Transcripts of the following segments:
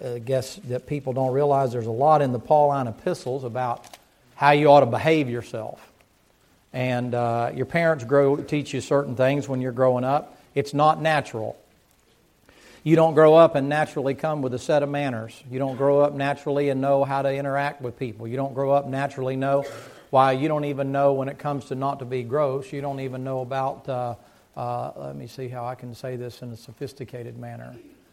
guess that people don't realize there's a lot in the Pauline epistles about how you ought to behave yourself. And your parents teach you certain things when you're growing up. It's not natural. You don't grow up and naturally come with a set of manners. You don't grow up naturally and know how to interact with people. You don't grow up naturally know why. You don't even know when it comes to not to be gross. You don't even know about, let me see how I can say this in a sophisticated manner.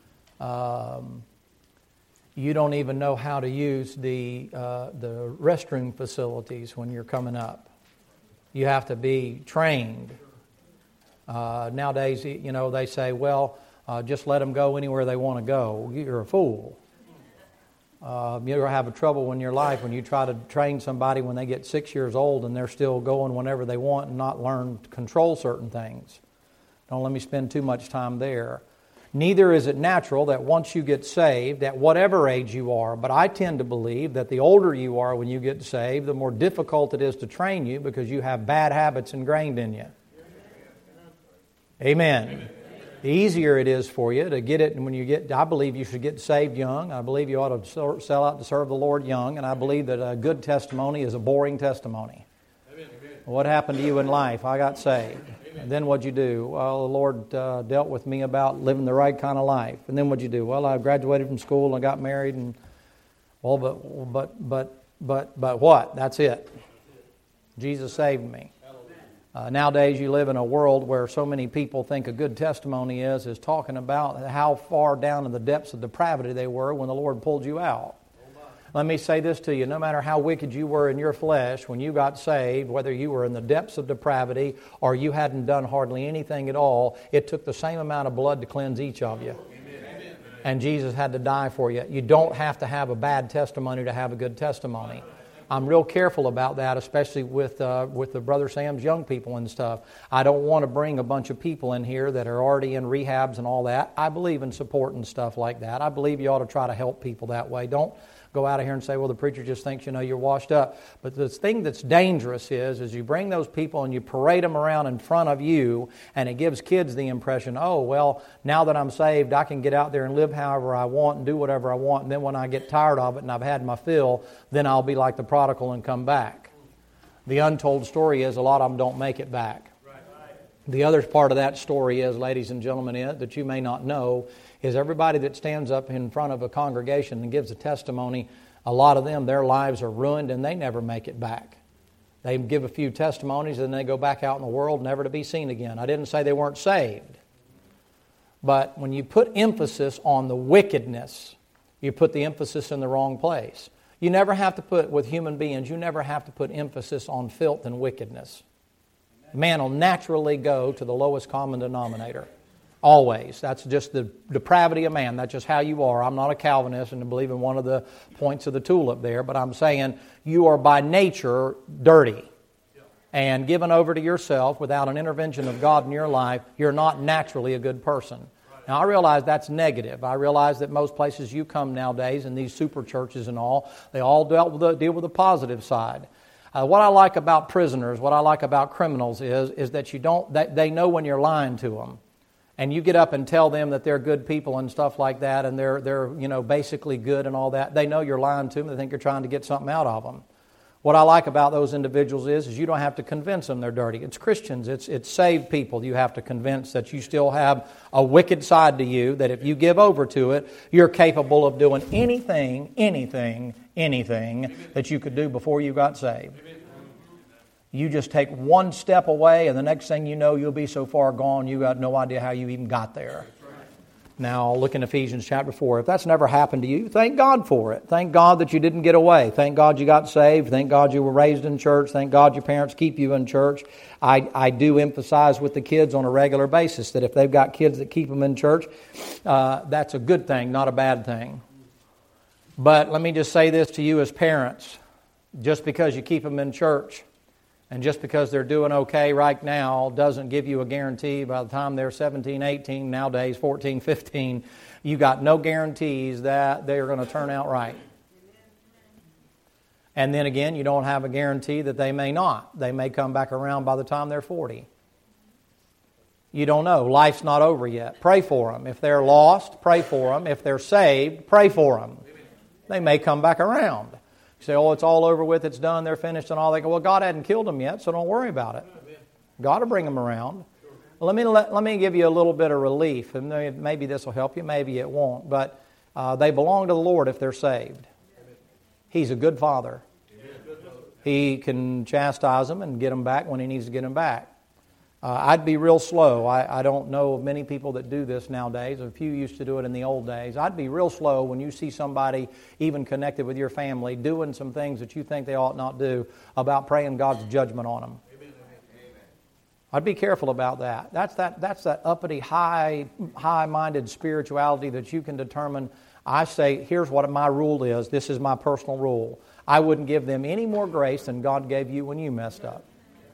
You don't even know how to use the restroom facilities when you're coming up. You have to be trained. Nowadays, they say, well, just let them go anywhere they want to go. You're a fool. You'll have trouble in your life when you try to train somebody when they get 6 years old and they're still going whenever they want and not learn to control certain things. Don't let me spend too much time there. Neither is it natural that once you get saved, at whatever age you are, but I tend to believe that the older you are when you get saved, the more difficult it is to train you because you have bad habits ingrained in you. Amen. The easier it is for you to get it when you get, I believe you should get saved young. I believe you ought to sell out to serve the Lord young. And I believe that a good testimony is a boring testimony. Amen. What happened to you in life? I got saved. And then what'd you do? Well, the Lord dealt with me about living the right kind of life. And then what'd you do? Well, I graduated from school and I got married. And well, but what? That's it. Jesus saved me. Nowadays, you live in a world where so many people think a good testimony is talking about how far down in the depths of depravity they were when the Lord pulled you out. Let me say this to you. No matter how wicked you were in your flesh when you got saved, whether you were in the depths of depravity or you hadn't done hardly anything at all, it took the same amount of blood to cleanse each of you. Amen. And Jesus had to die for you. You don't have to have a bad testimony to have a good testimony. I'm real careful about that, especially with the Brother Sam's young people and stuff. I don't want to bring a bunch of people in here that are already in rehabs and all that. I believe in supporting stuff like that. I believe you ought to try to help people that way. Don't go out of here and say, well, the preacher just thinks, you're washed up. But the thing that's dangerous is you bring those people and you parade them around in front of you, and it gives kids the impression, oh, well, now that I'm saved, I can get out there and live however I want and do whatever I want, and then when I get tired of it and I've had my fill, then I'll be like the prodigal and come back. The untold story is a lot of them don't make it back. The other part of that story is, ladies and gentlemen, that you may not know, is everybody that stands up in front of a congregation and gives a testimony, a lot of them, their lives are ruined and they never make it back. They give a few testimonies and then they go back out in the world never to be seen again. I didn't say they weren't saved. But when you put emphasis on the wickedness, you put the emphasis in the wrong place. You never have to put, with human beings, you never have to put emphasis on filth and wickedness. Man will naturally go to the lowest common denominator. Always. That's just the depravity of man. That's just how you are. I'm not a Calvinist and I believe in one of the points of the tulip there, but I'm saying you are by nature dirty. And given over to yourself without an intervention of God in your life, you're not naturally a good person. Now, I realize that's negative. I realize that most places you come nowadays, in these super churches and all, they all deal with the positive side. What I like about prisoners, what I like about criminals is that they know when you're lying to them. And you get up and tell them that they're good people and stuff like that, and they're basically good and all that. They know you're lying to them. They think you're trying to get something out of them. What I like about those individuals is you don't have to convince them they're dirty. It's Christians. It's saved people you have to convince that you still have a wicked side to you, that if you give over to it, you're capable of doing anything that you could do before you got saved. You just take one step away, and the next thing you know, you'll be so far gone, you got no idea how you even got there. Now, look in Ephesians chapter 4. If that's never happened to you, thank God for it. Thank God that you didn't get away. Thank God you got saved. Thank God you were raised in church. Thank God your parents keep you in church. I do emphasize with the kids on a regular basis that if they've got kids that keep them in church, that's a good thing, not a bad thing. But let me just say this to you as parents. Just because you keep them in church, and just because they're doing okay right now doesn't give you a guarantee by the time they're 17, 18, nowadays 14, 15, you got no guarantees that they're going to turn out right. And then again, you don't have a guarantee that they may not. They may come back around by the time they're 40. You don't know. Life's not over yet. Pray for them. If they're lost, pray for them. If they're saved, pray for them. They may come back around. You say, oh, it's all over with, it's done, they're finished and all. They go, well, God hadn't killed them yet, so don't worry about it. God will bring them around. Let me give you a little bit of relief, and maybe this will help you, maybe it won't. But they belong to the Lord if they're saved. He's a good Father. He can chastise them and get them back when He needs to get them back. I'd be real slow. I don't know of many people that do this nowadays. A few used to do it in the old days. I'd be real slow when you see somebody even connected with your family doing some things that you think they ought not do about praying God's judgment on them. I'd be careful about that. That's that uppity, high-minded spirituality that you can determine. I say, here's what my rule is. This is my personal rule. I wouldn't give them any more grace than God gave you when you messed up.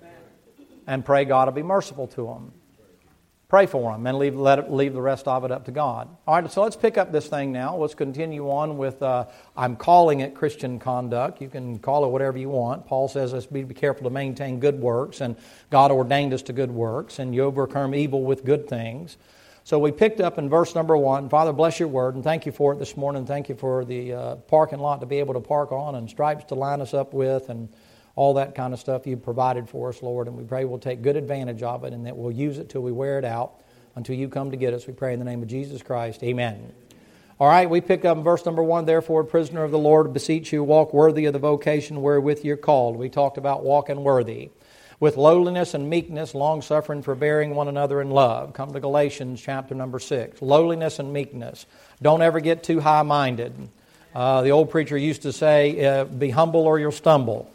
And pray God will be merciful to them. Pray for them and leave the rest of it up to God. All right, so let's pick up this thing now. Let's continue on with, I'm calling it Christian conduct. You can call it whatever you want. Paul says let's be careful to maintain good works, and God ordained us to good works, and you overcome evil with good things. So we picked up in verse number 1. Father, bless your word, and thank you for it this morning. Thank you for the parking lot to be able to park on and stripes to line us up with and all that kind of stuff you've provided for us, Lord. And we pray we'll take good advantage of it and that we'll use it till we wear it out, until you come to get us. We pray in the name of Jesus Christ. Amen. All right, we pick up in verse number 1. Therefore, prisoner of the Lord, beseech you, walk worthy of the vocation wherewith you're called. We talked about walking worthy. With lowliness and meekness, long-suffering, forbearing one another in love. Come to Galatians chapter number 6. Lowliness and meekness. Don't ever get too high-minded. The old preacher used to say, be humble or you'll stumble.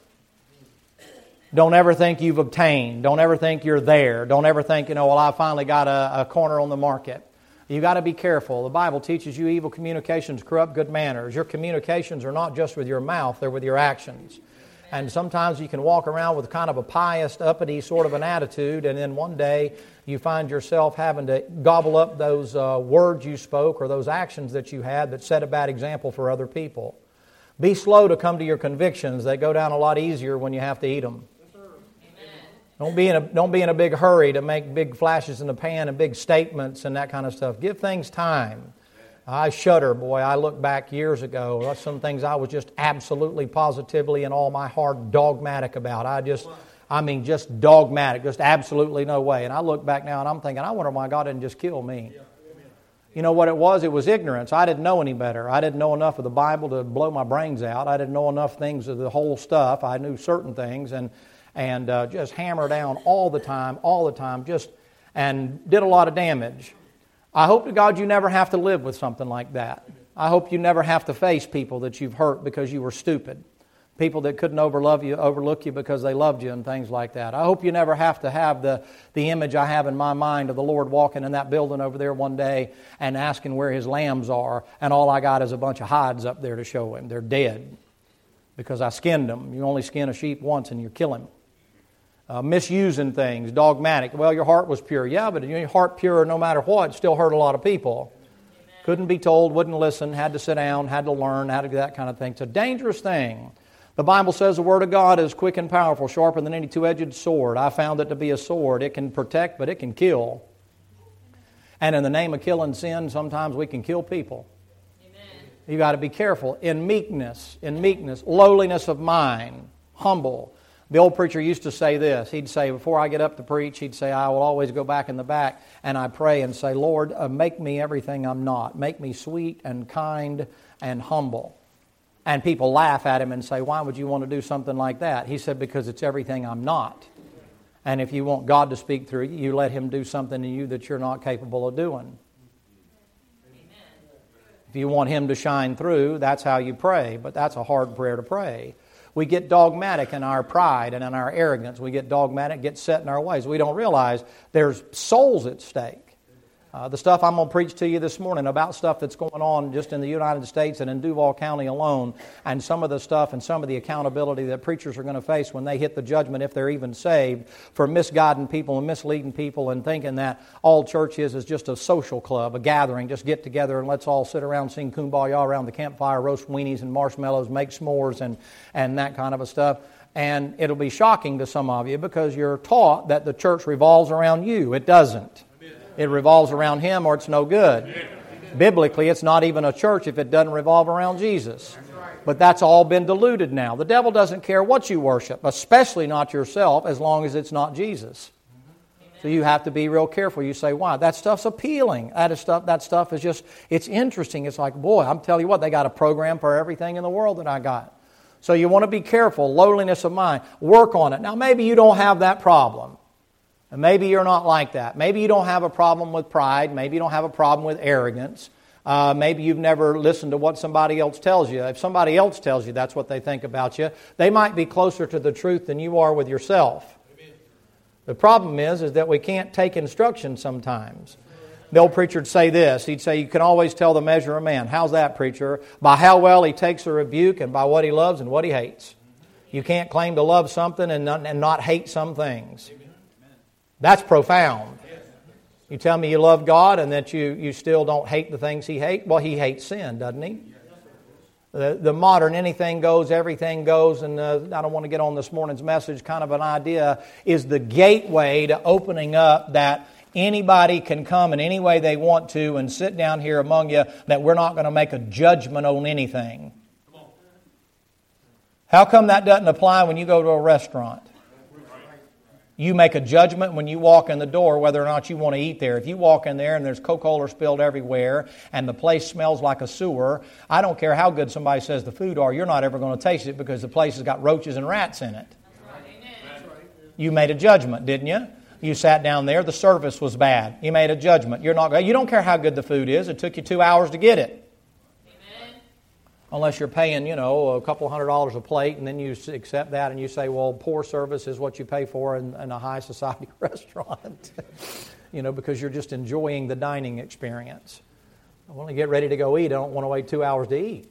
Don't ever think you've obtained. Don't ever think you're there. Don't ever think, well, I finally got a corner on the market. You've got to be careful. The Bible teaches you evil communications corrupt good manners. Your communications are not just with your mouth, they're with your actions. And sometimes you can walk around with kind of a pious, uppity sort of an attitude, and then one day you find yourself having to gobble up those words you spoke or those actions that you had that set a bad example for other people. Be slow to come to your convictions. They go down a lot easier when you have to eat them. Don't be in a big hurry to make big flashes in the pan and big statements and that kind of stuff. Give things time. I shudder, boy. I look back years ago. That's some things I was just absolutely, positively, and all my heart dogmatic about. Just dogmatic, just absolutely no way. And I look back now and I'm thinking, I wonder why God didn't just kill me. You know what it was? It was ignorance. I didn't know any better. I didn't know enough of the Bible to blow my brains out. I didn't know enough things of the whole stuff. I knew certain things and just hammer down all the time, and did a lot of damage. I hope to God you never have to live with something like that. I hope you never have to face people that you've hurt because you were stupid. People that couldn't overlook you because they loved you and things like that. I hope you never have to have the image I have in my mind of the Lord walking in that building over there one day and asking where His lambs are, and all I got is a bunch of hides up there to show Him. They're dead because I skinned them. You only skin a sheep once and you kill him. Misusing things, dogmatic. Well, your heart was pure. Yeah, but your heart pure no matter what, still hurt a lot of people. Amen. Couldn't be told, wouldn't listen, had to sit down, had to learn, had to do that kind of thing. It's a dangerous thing. The Bible says the Word of God is quick and powerful, sharper than any two-edged sword. I found it to be a sword. It can protect, but it can kill. And in the name of killing sin, sometimes we can kill people. Amen. You've got to be careful. In meekness, lowliness of mind, humble. The old preacher used to say this. He'd say, before I get up to preach, he'd say, I will always go back in the back and I pray and say, Lord, make me everything I'm not. Make me sweet and kind and humble. And people laugh at him and say, why would you want to do something like that? He said, because it's everything I'm not. And if you want God to speak through you, you let Him do something in you that you're not capable of doing. If you want Him to shine through, that's how you pray. But that's a hard prayer to pray. We get dogmatic in our pride and in our arrogance. We get dogmatic, get set in our ways. We don't realize there's souls at stake. The stuff I'm going to preach to you this morning about stuff that's going on just in the United States and in Duval County alone, and some of the stuff and some of the accountability that preachers are going to face when they hit the judgment, if they're even saved, for misguiding people and misleading people and thinking that all church is just a social club, a gathering, just get together and let's all sit around, sing Kumbaya around the campfire, roast weenies and marshmallows, make s'mores and that kind of a stuff. And it'll be shocking to some of you because you're taught that the church revolves around you. It doesn't. It revolves around Him or it's no good. Biblically, it's not even a church if it doesn't revolve around Jesus. But that's all been diluted now. The devil doesn't care what you worship, especially not yourself, as long as it's not Jesus. So you have to be real careful. You say, why? That stuff's appealing. That stuff is just, it's interesting. It's like, boy, I'm telling you what, they got a program for everything in the world that I got. So you want to be careful. Lowliness of mind. Work on it. Now, maybe you don't have that problem. And maybe you're not like that. Maybe you don't have a problem with pride. Maybe you don't have a problem with arrogance. Maybe you've never listened to what somebody else tells you. If somebody else tells you that's what they think about you, they might be closer to the truth than you are with yourself. The problem is that we can't take instruction sometimes. The old preacher would say this. He'd say, you can always tell the measure of a man. How's that, preacher? By how well he takes a rebuke and by what he loves and what he hates. You can't claim to love something and not hate some things. That's profound. You tell me you love God and that you still don't hate the things He hates? Well, He hates sin, doesn't He? The modern anything goes, everything goes, and I don't want to get on this morning's message, kind of an idea, is the gateway to opening up that anybody can come in any way they want to and sit down here among you, that we're not going to make a judgment on anything. How come that doesn't apply when you go to a restaurant? You make a judgment when you walk in the door whether or not you want to eat there. If you walk in there and there's Coca-Cola spilled everywhere and the place smells like a sewer, I don't care how good somebody says the food are, you're not ever going to taste it because the place has got roaches and rats in it. You made a judgment, didn't you? You sat down there, the service was bad. You made a judgment. You don't care how good the food is. It took you 2 hours to get it. Unless you're paying, a couple $100 a plate, and then you accept that and you say, well, poor service is what you pay for in a high society restaurant. Because you're just enjoying the dining experience. When I get ready to go eat, I don't want to wait 2 hours to eat.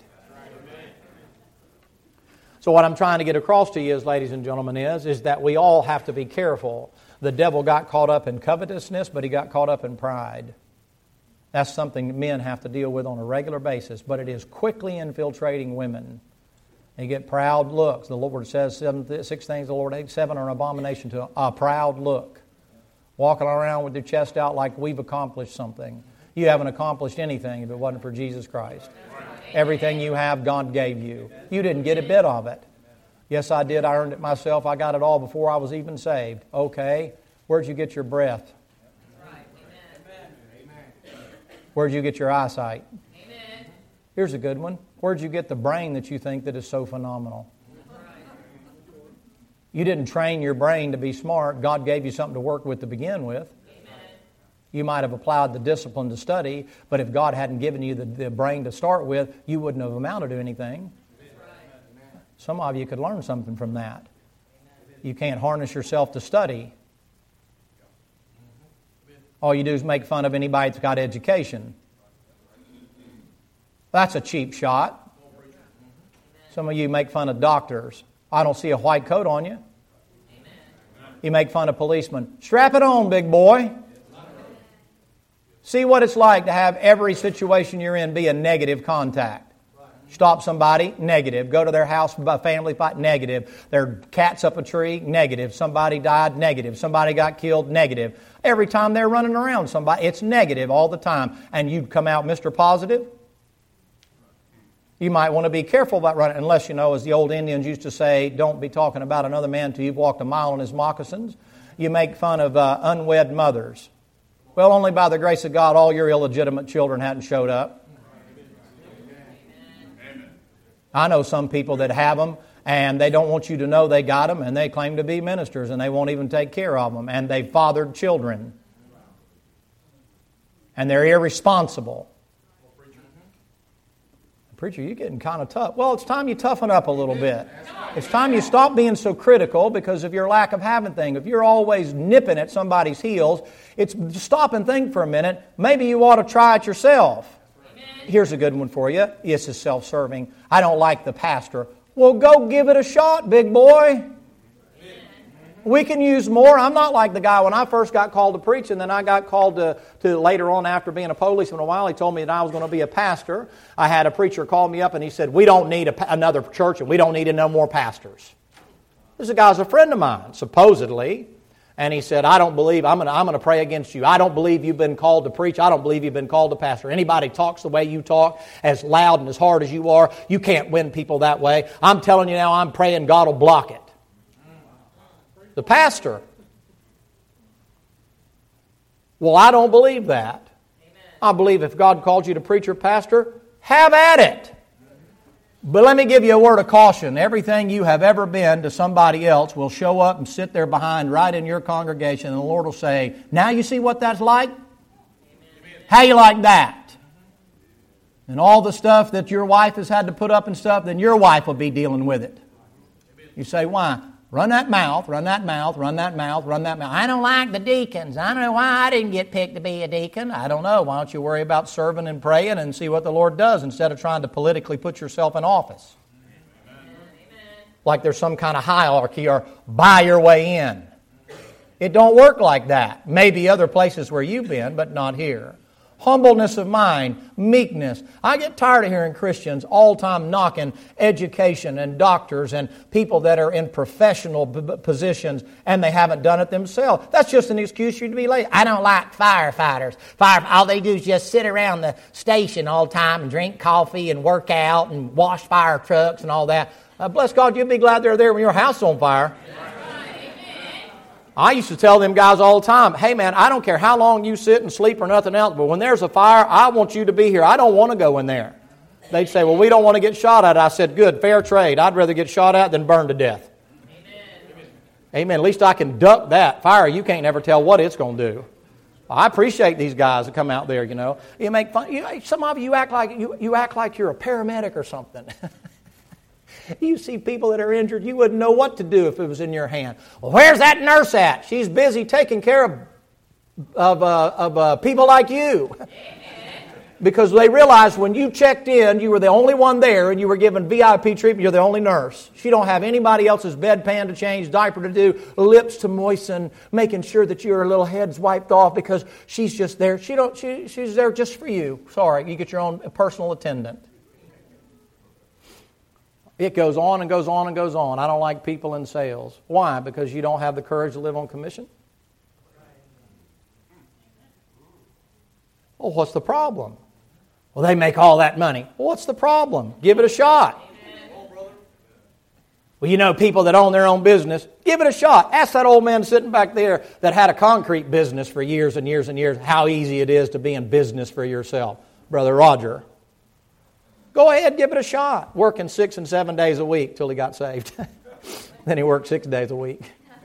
So what I'm trying to get across to you, ladies and gentlemen, is that we all have to be careful. The devil got caught up in covetousness, but he got caught up in pride. That's something men have to deal with on a regular basis, but it is quickly infiltrating women. They get proud looks. The Lord says 6 things the Lord hates, 7 are an abomination to a proud look. Walking around with your chest out like we've accomplished something. You haven't accomplished anything if it wasn't for Jesus Christ. Everything you have, God gave you. You didn't get a bit of it. Yes, I did. I earned it myself. I got it all before I was even saved. Okay. Where'd you get your breath? Where'd you get your eyesight? Amen. Here's a good one. Where'd you get the brain that you think that is so phenomenal? You didn't train your brain to be smart. God gave you something to work with to begin with. Amen. You might have applied the discipline to study, but if God hadn't given you the brain to start with, you wouldn't have amounted to anything. Amen. Some of you could learn something from that. You can't harness yourself to study. All you do is make fun of anybody that's got education. That's a cheap shot. Some of you make fun of doctors. I don't see a white coat on you. You make fun of policemen. Strap it on, big boy. See what it's like to have every situation you're in be a negative contact. Stop somebody, negative. Go to their house, family fight, negative. Their cat's up a tree, negative. Somebody died, negative. Somebody got killed, negative. Every time they're running around somebody, it's negative all the time. And you come out Mr. Positive? You might want to be careful about running, unless, as the old Indians used to say, don't be talking about another man until you've walked a mile in his moccasins. You make fun of unwed mothers. Well, only by the grace of God, all your illegitimate children hadn't showed up. I know some people that have them, and they don't want you to know they got them, and they claim to be ministers, and they won't even take care of them, and they've fathered children. And they're irresponsible. Preacher, you're getting kind of tough. Well, it's time you toughen up a little bit. It's time you stop being so critical because of your lack of having things. If you're always nipping at somebody's heels, it's stop and think for a minute. Maybe you ought to try it yourself. Here's a good one for you. This is self-serving. I don't like the pastor. Well, go give it a shot, big boy. We can use more. I'm not like the guy when I first got called to preach, and then I got called to later on after being a policeman a while. He told me that I was going to be a pastor. I had a preacher call me up, and he said, we don't need another church, and we don't need no more pastors. This guy's a friend of mine, supposedly. And he said, I don't believe, I'm going to pray against you. I don't believe you've been called to preach. I don't believe you've been called to pastor. Anybody talks the way you talk, as loud and as hard as you are, you can't win people that way. I'm telling you now, I'm praying God will block it. The pastor. Well, I don't believe that. I believe if God called you to preach or pastor, have at it. But let me give you a word of caution. Everything you have ever been to somebody else will show up and sit there behind right in your congregation, and the Lord will say, now you see what that's like? How you like that? And all the stuff that your wife has had to put up and stuff, then your wife will be dealing with it. You say, why? Run that mouth, run that mouth, run that mouth, run that mouth. I don't like the deacons. I don't know why I didn't get picked to be a deacon. I don't know. Why don't you worry about serving and praying and see what the Lord does instead of trying to politically put yourself in office? Amen. Like there's some kind of hierarchy or buy your way in. It don't work like that. Maybe other places where you've been, but not here. Humbleness of mind, meekness. I get tired of hearing Christians all the time knocking education and doctors and people that are in professional positions and they haven't done it themselves. That's just an excuse for you to be late. I don't like firefighters. All they do is just sit around the station all the time and drink coffee and work out and wash fire trucks and all that. Bless God, you'll be glad they're there when your house is on fire. I used to tell them guys all the time, hey man, I don't care how long you sit and sleep or nothing else, but when there's a fire, I want you to be here. I don't want to go in there. They'd say, well, we don't want to get shot at. I said, good, fair trade. I'd rather get shot at than burn to death. Amen. Amen. At least I can duck that. Fire, you can't never tell what it's going to do. I appreciate these guys that come out there, you know. You make fun. Some of you act like you're a paramedic or something. You see people that are injured, you wouldn't know what to do if it was in your hand. Well, where's that nurse at? She's busy taking care of people like you. Because they realized when you checked in, you were the only one there and you were given VIP treatment, you're the only nurse. She don't have anybody else's bedpan to change, diaper to do, lips to moisten, making sure that your little head's wiped off because she's just there. She's there just for you. Sorry, you get your own personal attendant. It goes on and goes on and goes on. I don't like people in sales. Why? Because you don't have the courage to live on commission? Well, what's the problem? Well, they make all that money. Well, what's the problem? Give it a shot. Well, you know people that own their own business. Give it a shot. Ask that old man sitting back there that had a concrete business for years and years and years how easy it is to be in business for yourself. Brother Roger. Go ahead, give it a shot. Working 6 and 7 days a week till he got saved. Then he worked 6 days a week.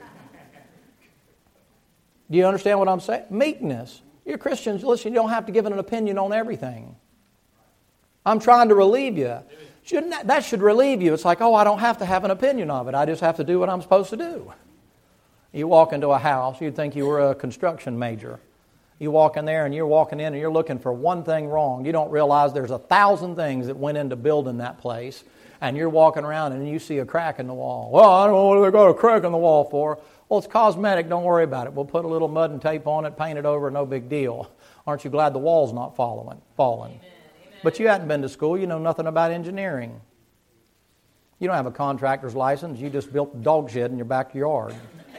Do you understand what I'm saying? Meekness. You're Christians, listen, you don't have to give an opinion on everything. I'm trying to relieve you. That should relieve you. It's like, oh, I don't have to have an opinion of it. I just have to do what I'm supposed to do. You walk into a house, you'd think you were a construction major. You walk in there and you're walking in and you're looking for one thing wrong. You don't realize there's 1,000 things that went into building that place. And you're walking around and you see a crack in the wall. Well, I don't know what they got a crack in the wall for. Well, it's cosmetic. Don't worry about it. We'll put a little mud and tape on it, paint it over, no big deal. Aren't you glad the wall's not falling? Amen. But you hadn't been to school. You know nothing about engineering. You don't have a contractor's license. You just built a dog shed in your backyard.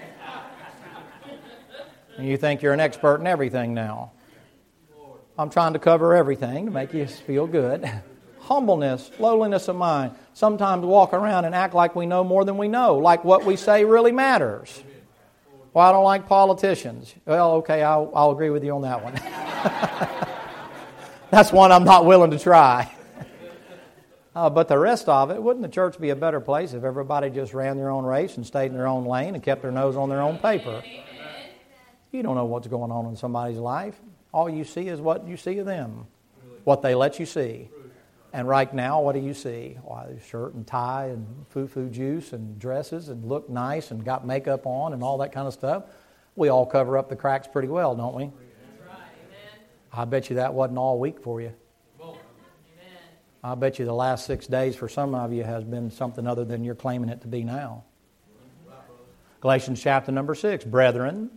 And you think you're an expert in everything now. I'm trying to cover everything to make you feel good. Humbleness, lowliness of mind. Sometimes walk around and act like we know more than we know, like what we say really matters. Well, I don't like politicians. Well, okay, I'll agree with you on that one. That's one I'm not willing to try. But the rest of it, wouldn't the church be a better place if everybody just ran their own race and stayed in their own lane and kept their nose on their own paper? You don't know what's going on in somebody's life. All you see is what you see of them, what they let you see. And right now, what do you see? Why, shirt and tie and foo-foo juice and dresses and look nice and got makeup on and all that kind of stuff. We all cover up the cracks pretty well, don't we? That's right. Amen. I bet you that wasn't all week for you. Amen. I bet you the last 6 days for some of you has been something other than you're claiming it to be now. Galatians chapter number 6, brethren.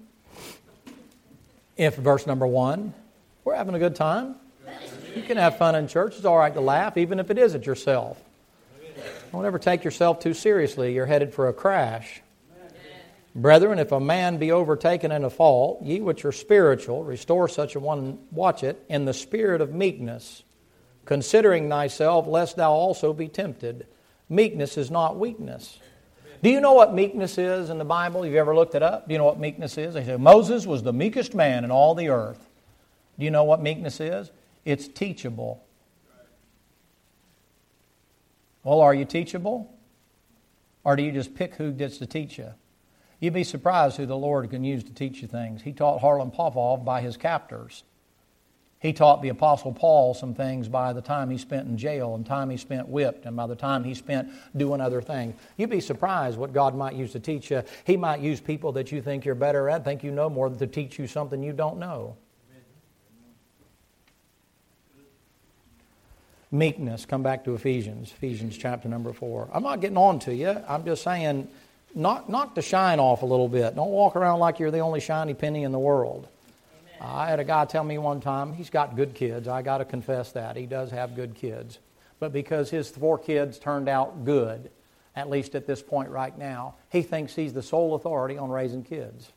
If verse number 1, we're having a good time. You can have fun in church. It's all right to laugh, even if it is at yourself. Don't ever take yourself too seriously. You're headed for a crash. Brethren, if a man be overtaken in a fault, ye which are spiritual, restore such a one, watch it, in the spirit of meekness, considering thyself, lest thou also be tempted. Meekness is not weakness. Do you know what meekness is in the Bible? Have you ever looked it up? Do you know what meekness is? They say, Moses was the meekest man in all the earth. Do you know what meekness is? It's teachable. Well, are you teachable? Or do you just pick who gets to teach you? You'd be surprised who the Lord can use to teach you things. He taught Harlan Popov by his captors. He taught the Apostle Paul some things by the time he spent in jail and time he spent whipped and by the time he spent doing other things. You'd be surprised what God might use to teach you. He might use people that you think you're better at, think you know more, to teach you something you don't know. Meekness. Come back to Ephesians chapter number 4. I'm not getting on to you. I'm just saying, knock the shine off a little bit. Don't walk around like you're the only shiny penny in the world. I had a guy tell me one time, he's got good kids. I got to confess that. He does have good kids. But because his 4 kids turned out good, at least at this point right now, he thinks he's the sole authority on raising kids.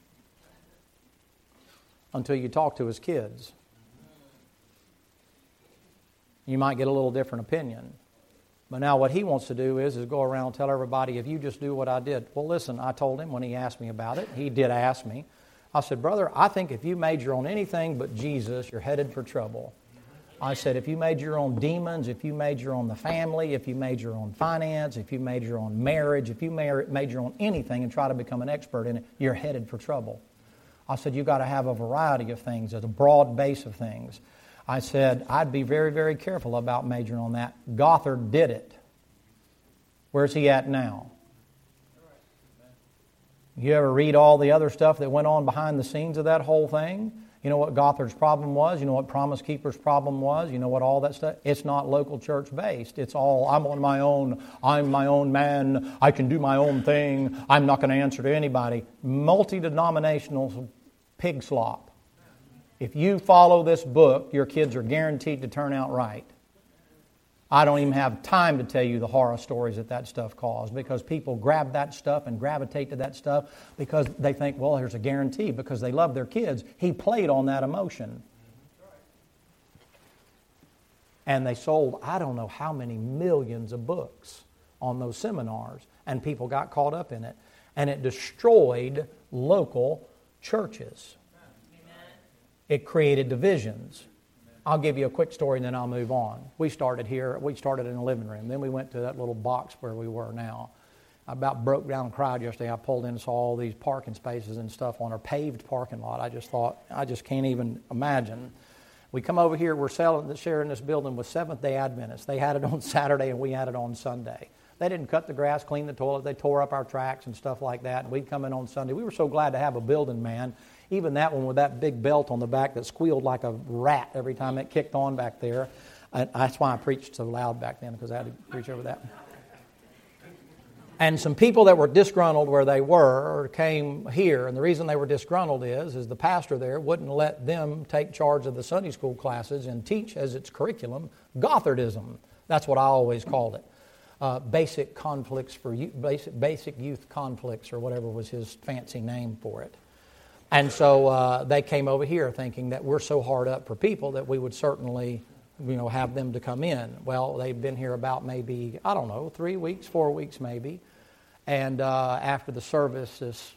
Until you talk to his kids. You might get a little different opinion. But now what he wants to do is go around and tell everybody, if you just do what I did. Well, listen, I told him when he asked me about it. He did ask me. I said, brother, I think if you major on anything but Jesus, you're headed for trouble. I said, if you major on demons, if you major on the family, if you major on finance, if you major on marriage, if you major on anything and try to become an expert in it, you're headed for trouble. I said, you've got to have a variety of things, a broad base of things. I said, I'd be very, very careful about majoring on that. Gothard did it. Where's he at now? You ever read all the other stuff that went on behind the scenes of that whole thing? You know what Gothard's problem was? You know what Promise Keeper's problem was? You know what all that stuff? It's not local church based. It's all, I'm on my own. I'm my own man. I can do my own thing. I'm not going to answer to anybody. Multi-denominational pig slop. If you follow this book, your kids are guaranteed to turn out right. I don't even have time to tell you the horror stories that stuff caused, because people grab that stuff and gravitate to that stuff because they think, well, here's a guarantee, because they love their kids. He played on that emotion. And they sold, I don't know how many millions of books on those seminars, and people got caught up in it. And it destroyed local churches. It created divisions. I'll give you a quick story and then I'll move on. We started here. We started in the living room. Then we went to that little box where we were now. I about broke down and cried yesterday. I pulled in and saw all these parking spaces and stuff on our paved parking lot. I just thought, I just can't even imagine. We come over here. We're sharing this building with Seventh-day Adventists. They had it on Saturday and we had it on Sunday. They didn't cut the grass, clean the toilet. They tore up our tracks and stuff like that. And we'd come in on Sunday. We were so glad to have a building man. Even that one with that big belt on the back that squealed like a rat every time it kicked on back there. That's why I preached so loud back then, because I had to preach over that. And some people that were disgruntled where they were came here. And the reason they were disgruntled is the pastor there wouldn't let them take charge of the Sunday school classes and teach as its curriculum Gothardism. That's what I always called it. Basic conflicts for basic youth conflicts, or whatever was his fancy name for it. And so they came over here thinking that we're so hard up for people that we would certainly, have them to come in. Well, they've been here about maybe, 3 weeks, 4 weeks maybe. And after the service, this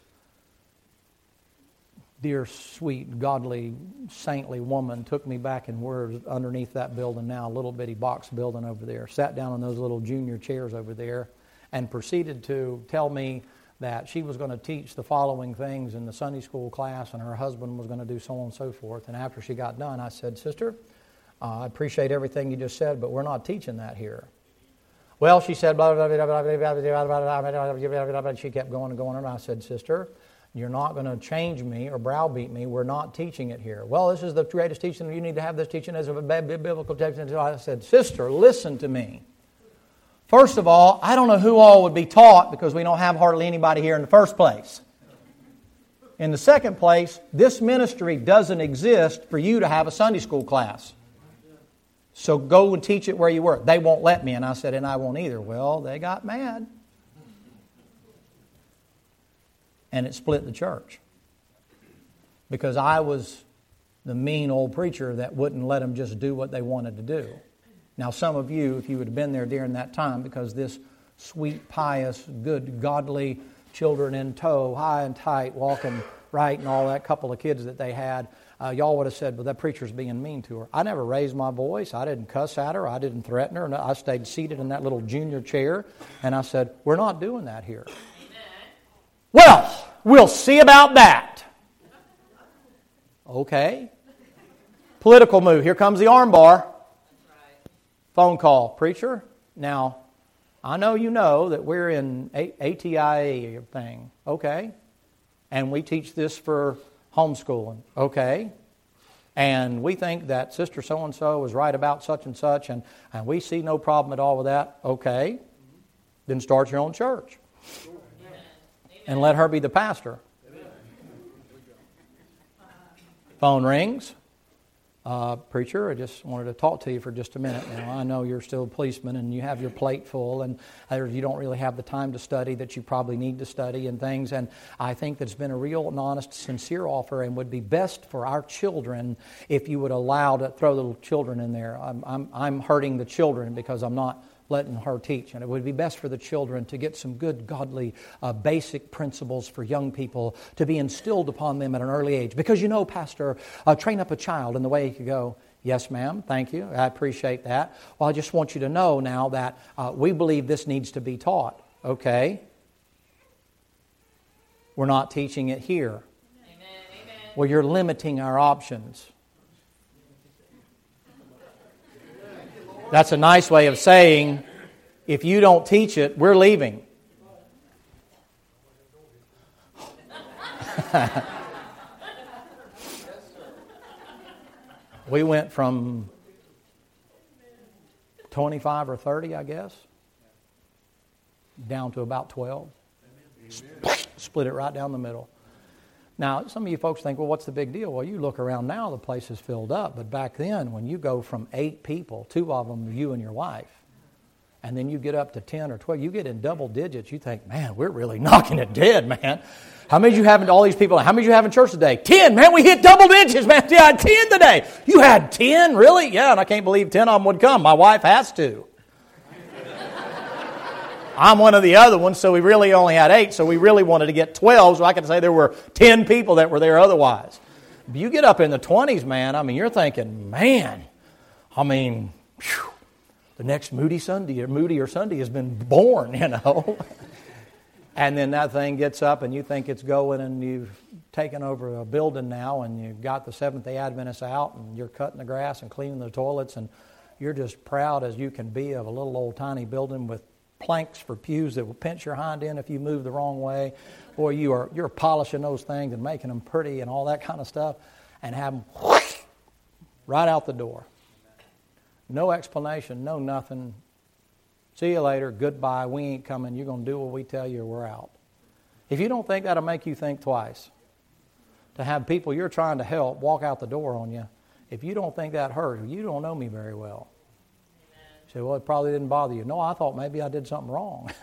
dear, sweet, godly, saintly woman took me back, and we're underneath that building now, a little bitty box building over there, sat down in those little junior chairs over there, and proceeded to tell me that she was going to teach the following things in the Sunday school class, and her husband was going to do so on and so forth. And after she got done, I said, Sister, I appreciate everything you just said, but we're not teaching that here. Well, she said, blah, blah, blah, blah, blah, blah, blah, blah, blah, and she kept going and going. And I said, Sister, you're not going to change me or browbeat me. We're not teaching it here. Well, this is the greatest teaching. You need to have this teaching as a biblical text. I said, Sister, listen to me. First of all, I don't know who all would be taught, because we don't have hardly anybody here in the first place. In the second place, this ministry doesn't exist for you to have a Sunday school class. So go and teach it where you work. They won't let me. And I said, and I won't either. Well, they got mad. And it split the church. Because I was the mean old preacher that wouldn't let them just do what they wanted to do. Now, some of you, if you would have been there during that time, because this sweet, pious, good, godly children in tow, high and tight, walking right, and all that couple of kids that they had, y'all would have said, well, that preacher's being mean to her. I never raised my voice. I didn't cuss at her. I didn't threaten her. I stayed seated in that little junior chair, and I said, we're not doing that here. Amen. Well, we'll see about that. Okay. Political move. Here comes the armbar. Phone call. Preacher, now, I know you know that we're in ATIA thing. Okay. And we teach this for homeschooling. Okay. And we think that Sister so-and-so was right about such and such, and we see no problem at all with that. Okay. Then start your own church. Amen. And let her be the pastor. Amen. Phone rings. Preacher, I just wanted to talk to you for just a minute. Now, I know you're still a policeman and you have your plate full and you don't really have the time to study that you probably need to study and things. And I think that it's been a real and honest, sincere offer and would be best for our children if you would allow to throw little children in there. I'm hurting the children because I'm not letting her teach. And it would be best for the children to get some good, godly, basic principles for young people to be instilled upon them at an early age. Because you know, Pastor, train up a child in the way he could go. Yes, ma'am, thank you. I appreciate that. Well, I just want you to know now that we believe this needs to be taught. Okay? We're not teaching it here. Amen. Well, you're limiting our options. That's a nice way of saying, if you don't teach it, we're leaving. We went from 25 or 30, I guess, down to about 12. Split it right down the middle. Now, some of you folks think, well, what's the big deal? Well, you look around now, the place is filled up. But back then, when you go from 8 people, 2 of them, you and your wife, and then you get up to 10 or 12, you get in double digits, you think, man, we're really knocking it dead, man. How many of you have all these people? How many of you have in church today? 10, man, we hit double digits, man. Yeah, I had 10 today. You had 10, really? Yeah, and I can't believe 10 of them would come. My wife has to. I'm one of the other ones, so we really only had 8, so we really wanted to get 12, so I could say there were 10 people that were there otherwise. But you get up in the 20s, man, I mean, you're thinking, man, I mean, whew, the next Moody or Sunday has been born, you know. And then that thing gets up and you think it's going and you've taken over a building now and you've got the Seventh-day Adventists out and you're cutting the grass and cleaning the toilets and you're just proud as you can be of a little old tiny building with planks for pews that will pinch your hind end if you move the wrong way. Boy, you're polishing those things and making them pretty and all that kind of stuff and have them whoosh, right out the door. No explanation, no nothing. See you later, goodbye, we ain't coming, you're going to do what we tell you or we're out. If you don't think that'll make you think twice, to have people you're trying to help walk out the door on you, if you don't think that hurts, you don't know me very well. You say, well, it probably didn't bother you. No, I thought maybe I did something wrong.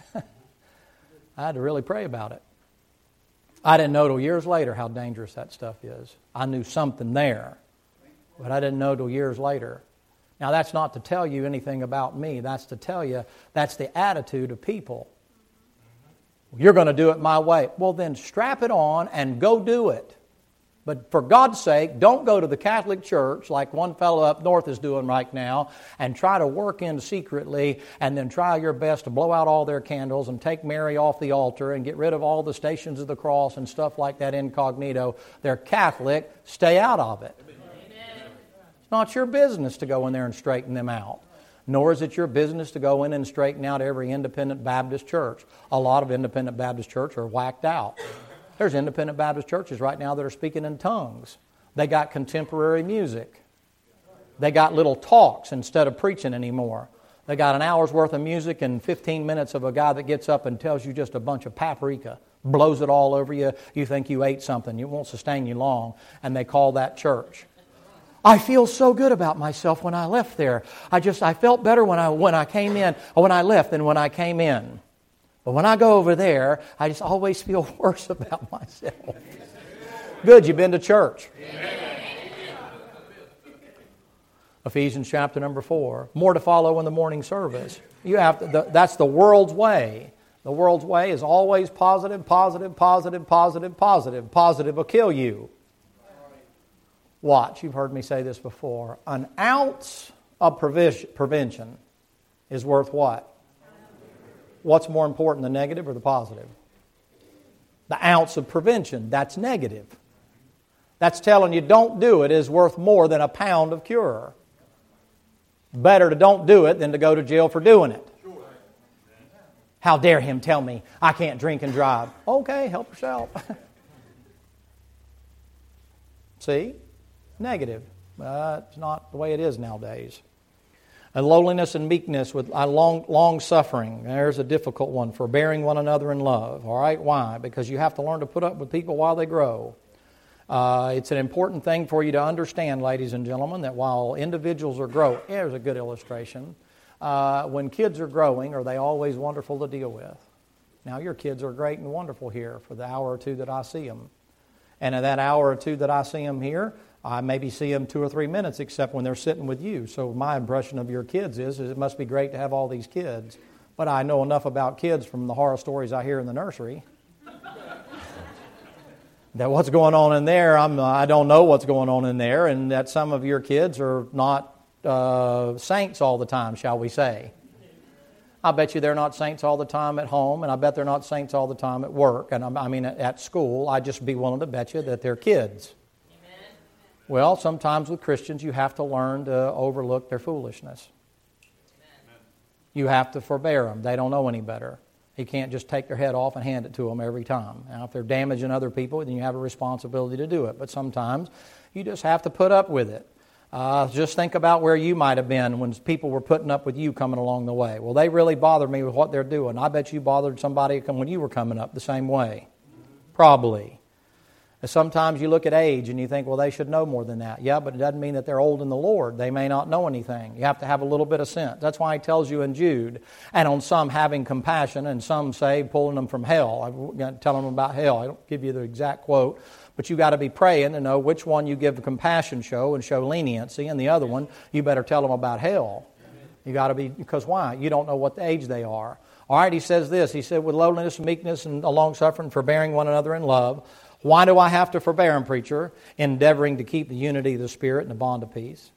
I had to really pray about it. I didn't know till years later how dangerous that stuff is. I knew something there, but I didn't know till years later. Now, that's not to tell you anything about me. That's to tell you that's the attitude of people. You're going to do it my way. Well, then strap it on and go do it. But for God's sake, don't go to the Catholic Church like one fellow up north is doing right now and try to work in secretly and then try your best to blow out all their candles and take Mary off the altar and get rid of all the Stations of the Cross and stuff like that incognito. They're Catholic. Stay out of it. Amen. It's not your business to go in there and straighten them out. Nor is it your business to go in and straighten out every independent Baptist church. A lot of independent Baptist churches are whacked out. There's independent Baptist churches right now that are speaking in tongues. They got contemporary music. They got little talks instead of preaching anymore. They got an hour's worth of music and 15 minutes of a guy that gets up and tells you just a bunch of paprika, blows it all over you. You think you ate something. It won't sustain you long. And they call that church. I feel so good about myself when I left there. I felt better when I came in, or when I left than when I came in. But when I go over there, I just always feel worse about myself. Good, you've been to church. Ephesians chapter number 4. More to follow in the morning service. That's the world's way. The world's way is always positive, positive, positive, positive, positive. Positive will kill you. Watch, you've heard me say this before. An ounce of prevention is worth what? What's more important, the negative or the positive? The ounce of prevention, that's negative. That's telling you don't do it is worth more than a pound of cure. Better to don't do it than to go to jail for doing it. How dare him tell me I can't drink and drive? Okay, help yourself. See? Negative. It's not the way it is nowadays. And lowliness and meekness with long suffering. There's a difficult one. Forbearing one another in love. All right, why? Because you have to learn to put up with people while they grow. It's an important thing for you to understand, ladies and gentlemen, that while individuals are growing, here's a good illustration. When kids are growing, are they always wonderful to deal with? Now, your kids are great and wonderful here for the hour or two that I see them. And in that hour or two that I see them here, I maybe see them 2 or 3 minutes, except when they're sitting with you. So my impression of your kids is it must be great to have all these kids. But I know enough about kids from the horror stories I hear in the nursery that what's going on in there, I don't know what's going on in there, and that some of your kids are not saints all the time, shall we say. I bet you they're not saints all the time at home, and I bet they're not saints all the time at work, and I mean at school. I'd just be willing to bet you that they're kids. Amen. Well, sometimes with Christians you have to learn to overlook their foolishness. Amen. You have to forbear them. They don't know any better. You can't just take their head off and hand it to them every time. Now, if they're damaging other people, then you have a responsibility to do it. But sometimes you just have to put up with it. Just think about where you might have been when people were putting up with you coming along the way. Well, they really bothered me with what they're doing. I bet you bothered somebody when you were coming up the same way. Probably. And sometimes you look at age and you think, well, they should know more than that. Yeah, but it doesn't mean that they're old in the Lord. They may not know anything. You have to have a little bit of sense. That's why he tells you in Jude, and on some having compassion, and some say pulling them from hell. I'm telling them about hell. I don't give you the exact quote. But you got to be praying to know which one you give the compassion show and show leniency, and the other one, you better tell them about hell. You got to be, because why? You don't know what the age they are. All right, he says this. He said, with lowliness, meekness, and long-suffering, forbearing one another in love. Why do I have to forbear him, preacher? Endeavoring to keep the unity of the Spirit and the bond of peace.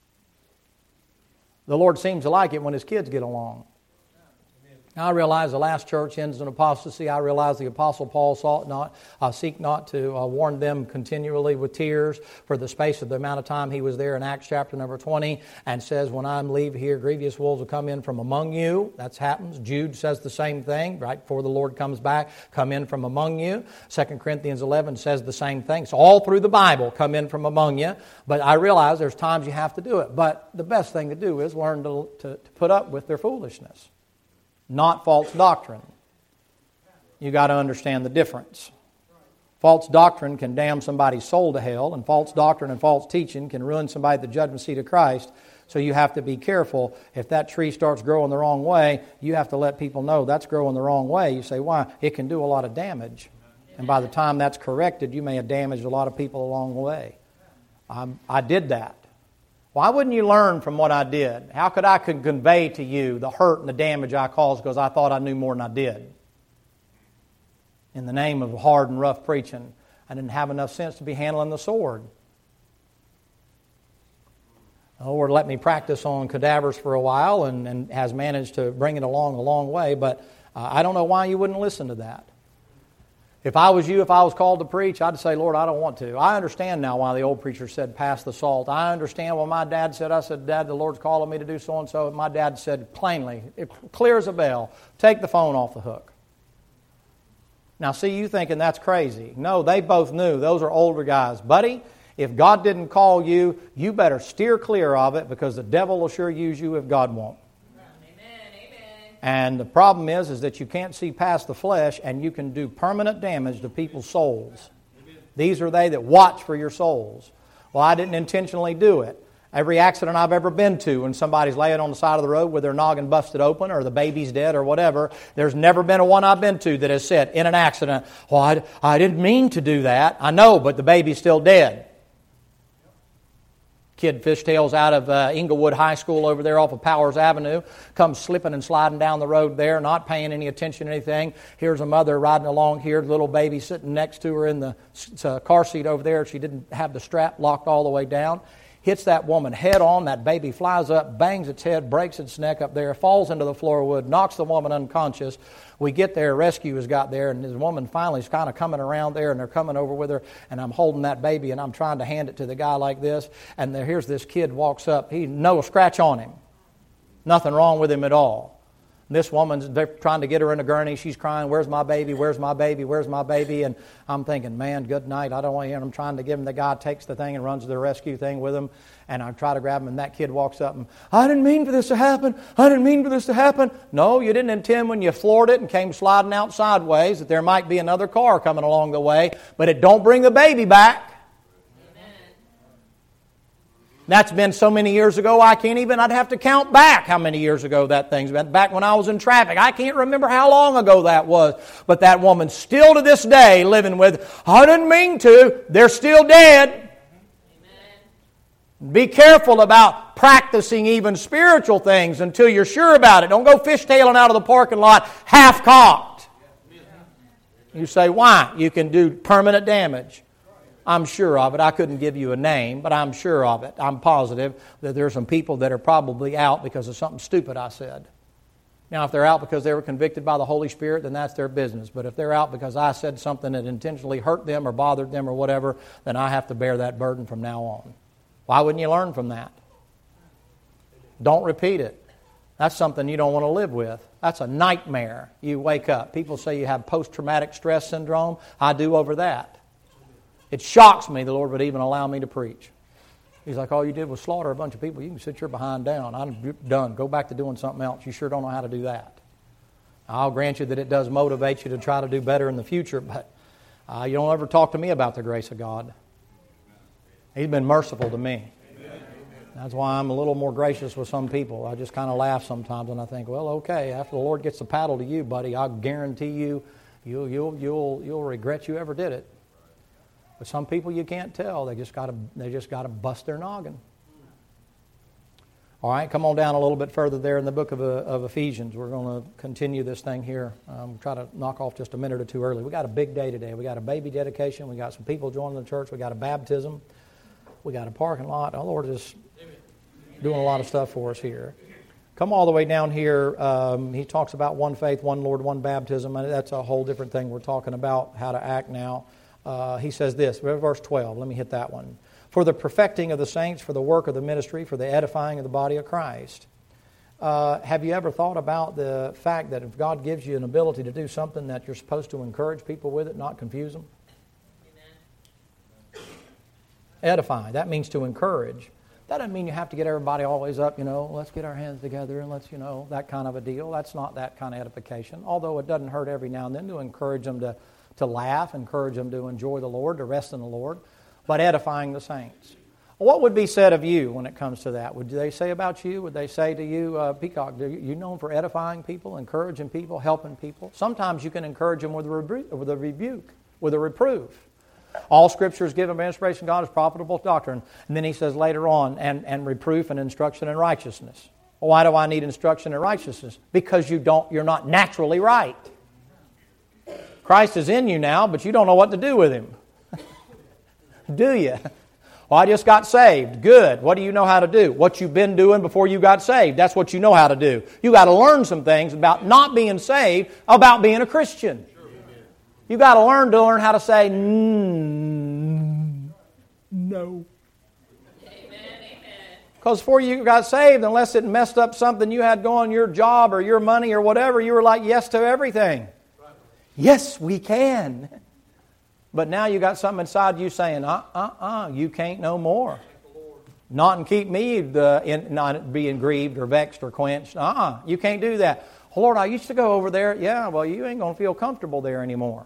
The Lord seems to like it when his kids get along. I realize the last church ends in apostasy. I realize the Apostle Paul seek not to warn them continually with tears for the space of the amount of time he was there in Acts chapter number 20, and says, when I leave here, grievous wolves will come in from among you. That happens. Jude says the same thing, right before the Lord comes back, come in from among you. 2 Corinthians 11 says the same thing. It's all through the Bible, come in from among you. But I realize there's times you have to do it. But the best thing to do is learn to put up with their foolishness. Not false doctrine. You got to understand the difference. False doctrine can damn somebody's soul to hell, and false doctrine and false teaching can ruin somebody at the judgment seat of Christ. So you have to be careful. If that tree starts growing the wrong way, you have to let people know that's growing the wrong way. You say, why? It can do a lot of damage. And by the time that's corrected, you may have damaged a lot of people along the way. I did that. Why wouldn't you learn from what I did? How could I convey to you the hurt and the damage I caused because I thought I knew more than I did? In the name of hard and rough preaching, I didn't have enough sense to be handling the sword. The Lord let me practice on cadavers for a while and has managed to bring it along a long way, but I don't know why you wouldn't listen to that. If I was you, if I was called to preach, I'd say, Lord, I don't want to. I understand now why the old preacher said, pass the salt. I understand what my dad said. I said, Dad, the Lord's calling me to do so-and-so. My dad said plainly, clear as a bell, take the phone off the hook. Now, see, you thinking that's crazy. No, they both knew. Those are older guys. Buddy, if God didn't call you, you better steer clear of it because the devil will sure use you if God won't. And the problem is that you can't see past the flesh, and you can do permanent damage to people's souls. These are they that watch for your souls. Well, I didn't intentionally do it. Every accident I've ever been to, when somebody's laying on the side of the road with their noggin busted open or the baby's dead or whatever, there's never been a one I've been to that has said in an accident, well, I didn't mean to do that. I know, but the baby's still dead. Kid fishtails out of Inglewood High School over there off of Powers Avenue, comes slipping and sliding down the road there, not paying any attention to anything. Here's a mother riding along here, the little baby sitting next to her in the car seat over there. She didn't have the strap locked all the way down. Hits that woman head on, that baby flies up, bangs its head, breaks its neck up there, falls into the floor of wood, knocks the woman unconscious. We get there, rescue has got there, and this woman finally is kind of coming around there, and they're coming over with her, and I'm holding that baby, and I'm trying to hand it to the guy like this, and here's this kid walks up. He no scratch on him. Nothing wrong with him at all. This woman's, they're trying to get her in a gurney. She's crying, where's my baby, where's my baby, where's my baby? And I'm thinking, man, good night. I don't want to hear him. I'm trying to give him. The guy takes the thing and runs the rescue thing with him. And I try to grab him, and that kid walks up and, I didn't mean for this to happen. I didn't mean for this to happen. No, you didn't intend when you floored it and came sliding out sideways that there might be another car coming along the way. But it don't bring the baby back. That's been so many years ago, I'd have to count back how many years ago that thing's been. Back when I was in traffic, I can't remember how long ago that was. But that woman's still to this day living with, I didn't mean to, they're still dead. Amen. Be careful about practicing even spiritual things until you're sure about it. Don't go fishtailing out of the parking lot half-cocked. You say, why? You can do permanent damage. I'm sure of it. I couldn't give you a name, but I'm sure of it. I'm positive that there are some people that are probably out because of something stupid I said. Now, if they're out because they were convicted by the Holy Spirit, then that's their business. But if they're out because I said something that intentionally hurt them or bothered them or whatever, then I have to bear that burden from now on. Why wouldn't you learn from that? Don't repeat it. That's something you don't want to live with. That's a nightmare. You wake up. People say you have post-traumatic stress syndrome. I do over that. It shocks me the Lord would even allow me to preach. He's like, all you did was slaughter a bunch of people. You can sit your behind down. I'm done. Go back to doing something else. You sure don't know how to do that. I'll grant you that it does motivate you to try to do better in the future, but you don't ever talk to me about the grace of God. He's been merciful to me. That's why I'm a little more gracious with some people. I just kind of laugh sometimes and I think, well, okay, after the Lord gets the paddle to you, buddy, I guarantee you'll regret you ever did it. But some people you can't tell. They just got to bust their noggin. All right, come on down a little bit further there in the book of Ephesians. We're going to continue this thing here. Try to knock off just a minute or two early. We got a big day today. We got a baby dedication. We got some people joining the church. We got a baptism. We got a parking lot. Our Lord is doing a lot of stuff for us here. Come all the way down here. He talks about one faith, one Lord, one baptism. And that's a whole different thing. We're talking about how to act now. He says this, verse 12. Let me hit that one. For the perfecting of the saints, for the work of the ministry, for the edifying of the body of Christ. Have you ever thought about the fact that if God gives you an ability to do something that you're supposed to encourage people with it, not confuse them? Amen. Edify. That means to encourage. That doesn't mean you have to get everybody always up, let's get our hands together and let's, that kind of a deal. That's not that kind of edification. Although it doesn't hurt every now and then to encourage them to laugh, encourage them to enjoy the Lord, to rest in the Lord, but edifying the saints. What would be said of you when it comes to that? Would they say about you? Would they say to you, Peacock, you known for edifying people, encouraging people, helping people? Sometimes you can encourage them with a rebuke, with a reproof. All Scripture is given by inspiration of God is profitable doctrine. And then he says later on, and reproof and instruction in righteousness. Well, why do I need instruction in righteousness? Because you're not naturally right. Christ is in you now, but you don't know what to do with Him. Do you? Well, I just got saved. Good. What do you know how to do? What you've been doing before you got saved. That's what you know how to do. You got to learn some things about not being saved, about being a Christian. You got to learn how to say no. Because before you got saved, unless it messed up something you had going, your job or your money or whatever, you were like yes to everything. Yes, we can. But now you got something inside you saying, you can't no more. Not and keep me not being grieved or vexed or quenched. You can't do that. Oh, Lord, I used to go over there. Yeah, well, you ain't going to feel comfortable there anymore.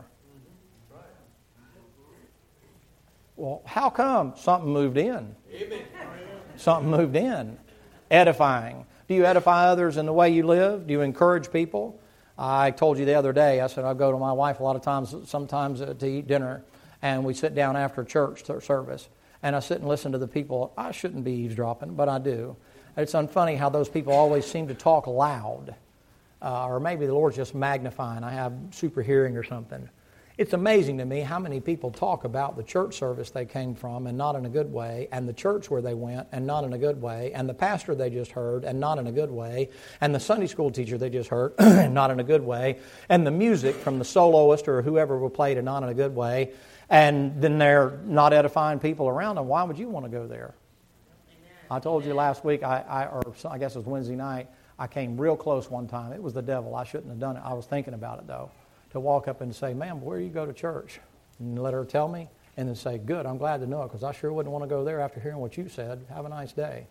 Well, how come? Something moved in. Something moved in. Edifying. Do you edify others in the way you live? Do you encourage people? I told you the other day, I said I go to my wife a lot of times, sometimes to eat dinner, and we sit down after church service, and I sit and listen to the people. I shouldn't be eavesdropping, but I do. It's unfunny how those people always seem to talk loud, or maybe the Lord's just magnifying. I have super hearing or something. It's amazing to me how many people talk about the church service they came from and not in a good way, and the church where they went and not in a good way, and the pastor they just heard and not in a good way, and the Sunday school teacher they just heard and not in a good way, and the music from the soloist or whoever will play it not in a good way, and then they're not edifying people around them. Why would you want to go there? I told you last week, I guess it was Wednesday night, I came real close one time. It was the devil. I shouldn't have done it. I was thinking about it, though. To walk up and say, ma'am, where do you go to church? And let her tell me, and then say, good, I'm glad to know it, because I sure wouldn't want to go there after hearing what you said. Have a nice day.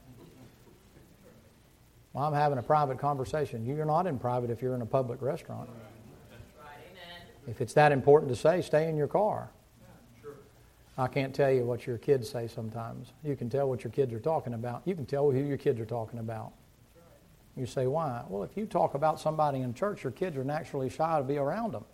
Well, I'm having a private conversation. You're not in private if you're in a public restaurant. If it's that important to say, stay in your car. I can't tell you what your kids say sometimes. You can tell what your kids are talking about. You can tell who your kids are talking about. You say, why? Well, if you talk about somebody in church, your kids are naturally shy to be around them.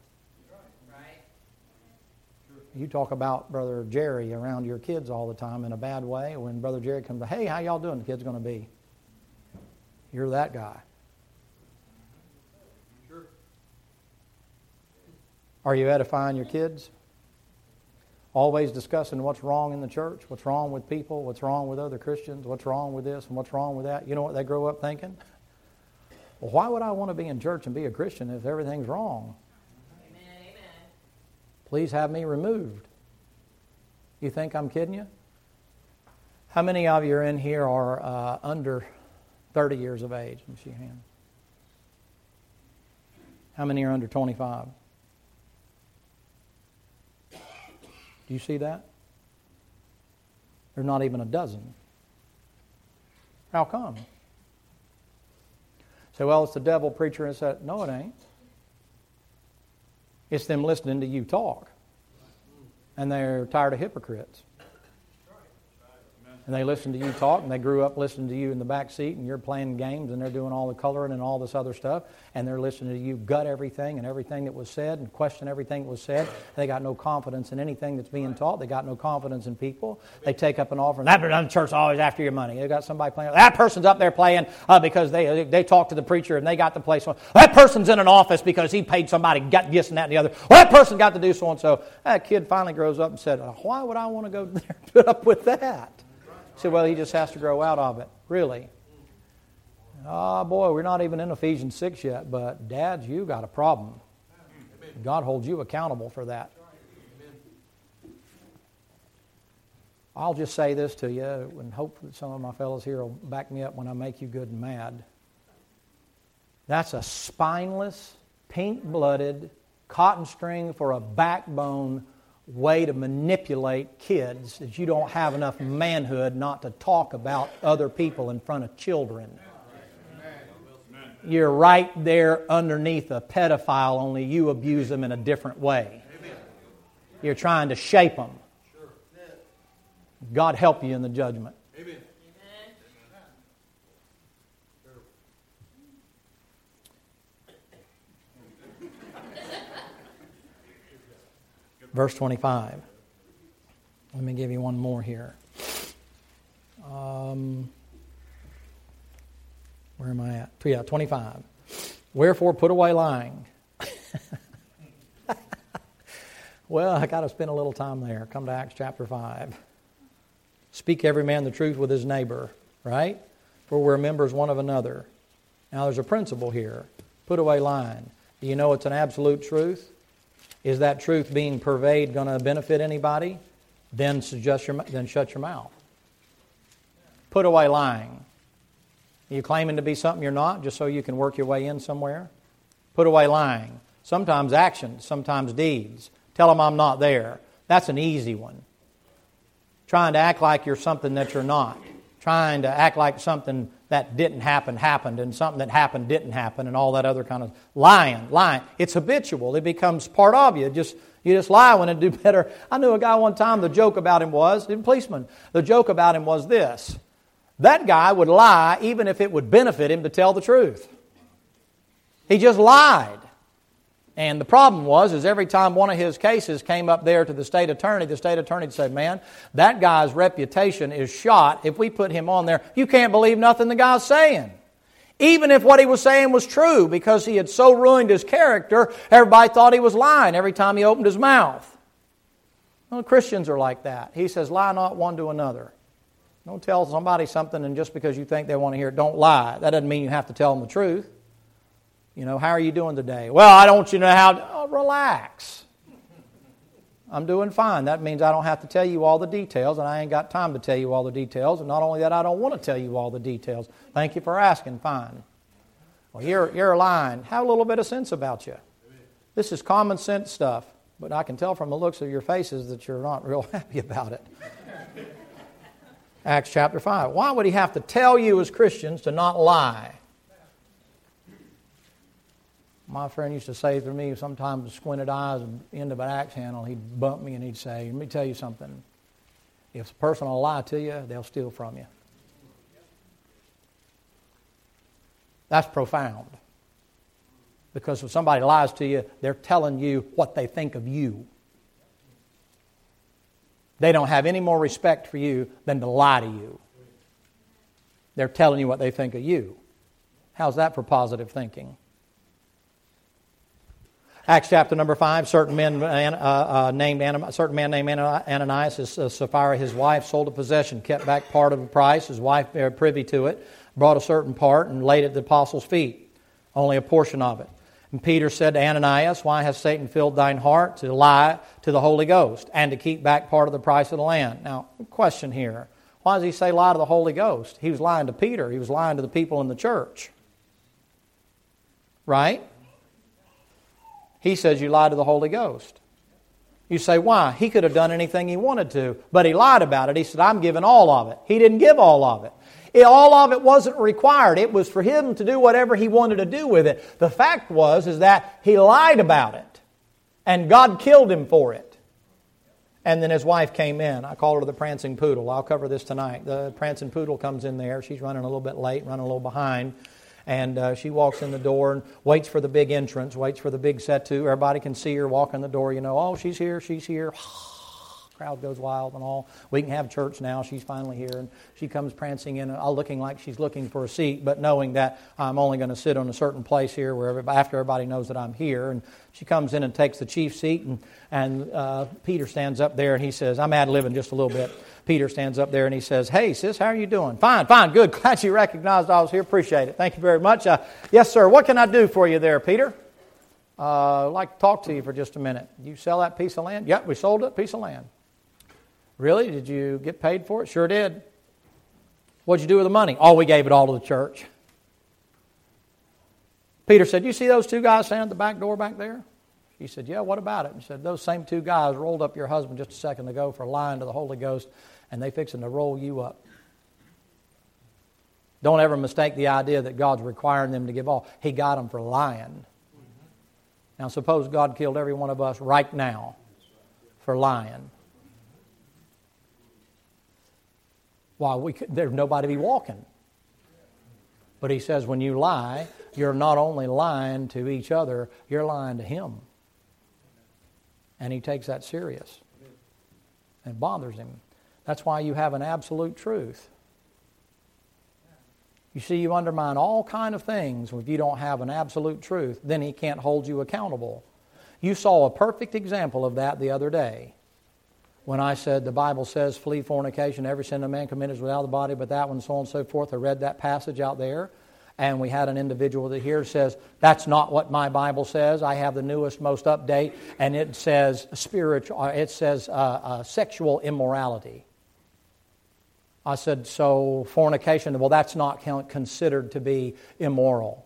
You talk about Brother Jerry around your kids all the time in a bad way. When Brother Jerry comes, hey, how y'all doing? The kid's going to be, you're that guy. Are you edifying your kids? Always discussing what's wrong in the church, what's wrong with people, what's wrong with other Christians, what's wrong with this and what's wrong with that. You know what they grow up thinking? Well, why would I want to be in church and be a Christian if everything's wrong? Amen. Please have me removed. You think I'm kidding you? How many of you are in here are under 30 years of age? Let me see your hand. How many are under 25? Do you see that? There's not even a dozen. How come? Say, well, it's the devil preacher, and said, no, it ain't. It's them listening to you talk. And they're tired of hypocrites. And they listen to you talk, and they grew up listening to you in the back seat, and you're playing games, and they're doing all the coloring and all this other stuff, and they're listening to you gut everything and everything that was said and question everything that was said. They got no confidence in anything that's being taught. They got no confidence in people. They take up an offering. That church always after your money. They got somebody playing. That person's up there playing because they talked to the preacher and they got the place. That person's in an office because he paid somebody, got this and that and the other. Well, that person got to do so and so. That kid finally grows up and said, why would I want to go there and put up with that? He said, well, he just has to grow out of it. Really? Oh, boy, we're not even in Ephesians 6 yet, but dads, you got a problem. God holds you accountable for that. I'll just say this to you, and hope that some of my fellows here will back me up when I make you good and mad. That's a spineless, pink-blooded, cotton string for a backbone way to manipulate kids that you don't have enough manhood not to talk about other people in front of children. You're right there underneath a pedophile, only you abuse them in a different way. You're trying to shape them. God help you in the judgment. Verse 25. Let me give you one more here. Where am I at? Yeah, 25. Wherefore put away lying. Well, I got to spend a little time there. Come to Acts chapter 5. Speak every man the truth with his neighbor, right? For we're members one of another. Now there's a principle here. Put away lying. Do you know it's an absolute truth? Is that truth being purveyed going to benefit anybody? Then shut your mouth. Put away lying. Are you claiming to be something you're not just so you can work your way in somewhere? Put away lying. Sometimes actions, sometimes deeds. Tell them I'm not there. That's an easy one. Trying to act like you're something that you're not. Trying to act like something that didn't happen happened and something that happened didn't happen and all that other kind of lying. It's habitual. It becomes part of you. You just lie when it do better. I knew a guy one time, the joke about him was, a policeman, the joke about him was this. That guy would lie even if it would benefit him to tell the truth. He just lied. And the problem is every time one of his cases came up there to the state attorney would say, man, that guy's reputation is shot. If we put him on there, you can't believe nothing the guy's saying. Even if what he was saying was true, because he had so ruined his character, everybody thought he was lying every time he opened his mouth. Well, Christians are like that. He says, lie not one to another. Don't tell somebody something and just because you think they want to hear it, don't lie. That doesn't mean you have to tell them the truth. You know, how are you doing today? Well, I don't want you to know how... Oh, relax. I'm doing fine. That means I don't have to tell you all the details, and I ain't got time to tell you all the details. And not only that, I don't want to tell you all the details. Thank you for asking. Fine. Well, you're lying. Have a little bit of sense about you. This is common sense stuff, but I can tell from the looks of your faces that you're not real happy about it. Acts chapter 5. Why would he have to tell you as Christians to not lie? My friend used to say to me, sometimes with squinted eyes and end of an axe handle, he'd bump me and he'd say, let me tell you something. If a person will lie to you, they'll steal from you. That's profound. Because if somebody lies to you, they're telling you what they think of you. They don't have any more respect for you than to lie to you. They're telling you what they think of you. How's that for positive thinking? Acts chapter number 5, certain man named Ananias, Sapphira, his wife, sold a possession, kept back part of the price, his wife privy to it, brought a certain part and laid it at the apostles' feet, only a portion of it. And Peter said to Ananias, why has Satan filled thine heart to lie to the Holy Ghost and to keep back part of the price of the land? Now, question here. Why does he say lie to the Holy Ghost? He was lying to Peter. He was lying to the people in the church. Right? He says you lied to the Holy Ghost. You say, why? He could have done anything he wanted to, but he lied about it. He said, I'm giving all of it. He didn't give all of it. All of it wasn't required. It was for him to do whatever he wanted to do with it. The fact is that he lied about it, and God killed him for it. And then his wife came in. I call her the prancing poodle. I'll cover this tonight. The prancing poodle comes in there. She's running a little bit late, running a little behind. And she walks in the door and waits for the big entrance, waits for the big setu. Everybody can see her walk in the door. You know, oh, she's here, she's here. Crowd goes wild and all. We can have church now. She's finally here. And she comes prancing in, all looking like she's looking for a seat, but knowing that I'm only going to sit on a certain place here where after everybody knows that I'm here. And she comes in and takes the chief seat. And Peter stands up there and he says, I'm ad-libbing just a little bit. Peter stands up there and he says, hey, sis, how are you doing? Fine, good. Glad you recognized I was here. Appreciate it. Thank you very much. Yes, sir. What can I do for you there, Peter? I'd like to talk to you for just a minute. You sell that piece of land? Yep, we sold a piece of land. Really? Did you get paid for it? Sure did. What'd you do with the money? Oh, we gave it all to the church. Peter said, you see those two guys standing at the back door back there? He said, yeah, what about it? He said, those same two guys rolled up your husband just a second ago for lying to the Holy Ghost, and they fixing to roll you up. Don't ever mistake the idea that God's requiring them to give all. He got them for lying. Now, suppose God killed every one of us right now for lying. Why, there's nobody to be walking. But he says when you lie, you're not only lying to each other, you're lying to him. And he takes that serious. It bothers him. That's why you have an absolute truth. You see, you undermine all kind of things if you don't have an absolute truth. Then he can't hold you accountable. You saw a perfect example of that the other day. When I said the Bible says, flee fornication, every sin a man commits without the body, but that one, so on and so forth. I read that passage out there. And we had an individual that here says, that's not what my Bible says. I have the newest, most update, and it says sexual immorality. I said, so fornication, well, that's not considered to be immoral.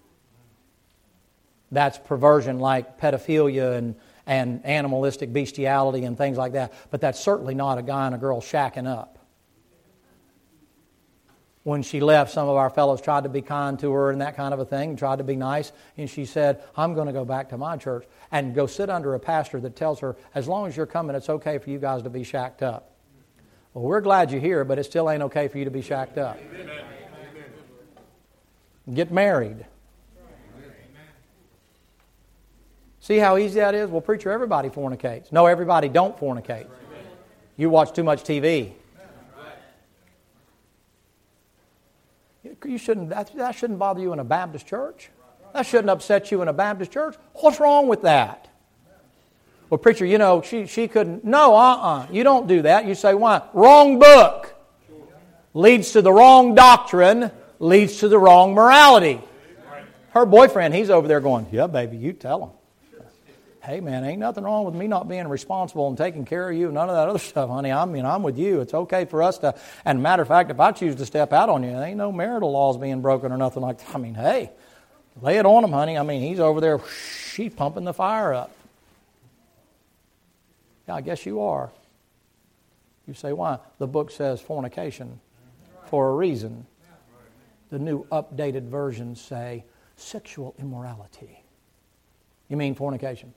That's perversion like pedophilia and animalistic bestiality and things like that. But that's certainly not a guy and a girl shacking up. When she left, some of our fellows tried to be kind to her and that kind of a thing, tried to be nice. And she said, I'm going to go back to my church and go sit under a pastor that tells her, as long as you're coming, it's okay for you guys to be shacked up. Well, we're glad you're here, but it still ain't okay for you to be shacked up. Get married. See how easy that is? Well, preacher, everybody fornicates. No, everybody don't fornicate. You watch too much TV. You shouldn't. That shouldn't bother you in a Baptist church. That shouldn't upset you in a Baptist church. What's wrong with that? Well, preacher, you know, she couldn't. No, you don't do that. You say, why? Wrong book. Leads to the wrong doctrine. Leads to the wrong morality. Her boyfriend, he's over there going, yeah, baby, you tell him. Hey, man, ain't nothing wrong with me not being responsible and taking care of you. None of that other stuff, honey. I'm with you. It's okay for us to... And matter of fact, if I choose to step out on you, there ain't no marital laws being broken or nothing like that. I mean, hey, lay it on him, honey. I mean, he's over there, she's pumping the fire up. Yeah, I guess you are. You say, why? The book says fornication for a reason. The new updated versions say sexual immorality. You mean fornication?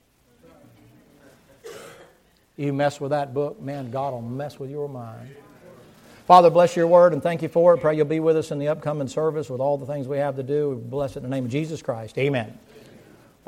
You mess with that book, man, God will mess with your mind. Father, bless your word and thank you for it. Pray you'll be with us in the upcoming service with all the things we have to do. We bless it in the name of Jesus Christ. Amen.